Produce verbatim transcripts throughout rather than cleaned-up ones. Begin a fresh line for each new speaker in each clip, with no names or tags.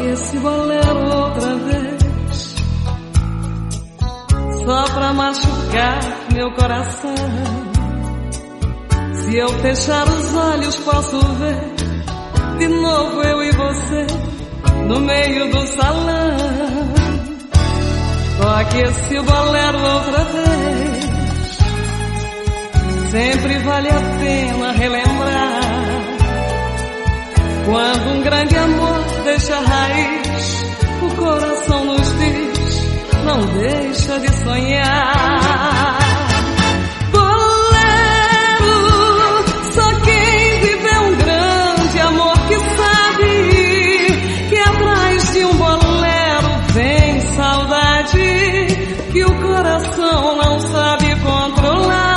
esse bolero outra vez, só pra machucar meu coração. Se eu fechar os olhos posso ver de novo eu e você no meio do salão. Toque esse bolero outra vez, sempre vale a pena relembrar. Quando um grande amor deixa raiz, o coração nos diz, não deixa de sonhar. Bolero, só quem viveu um grande amor que sabe que atrás de um bolero vem saudade que o coração não sabe controlar.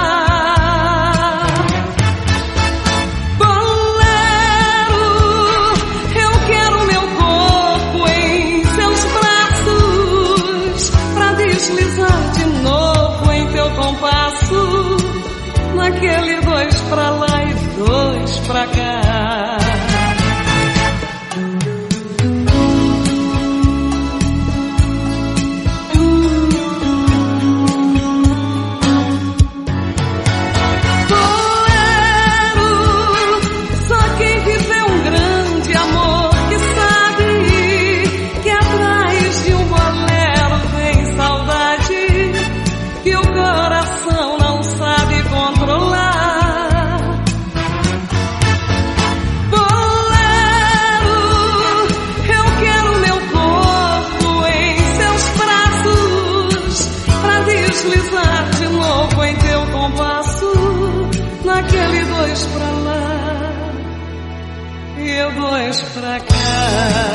Naquele dois pra lá e dois pra cá. Bolero, só quem viveu um grande amor que sabe que atrás de um bolero vem saudade que o coração não sabe controlar. Bolero, eu quero meu corpo em seus braços pra deslizar de novo em teu compasso, naquele dois pra lá e eu dois pra cá.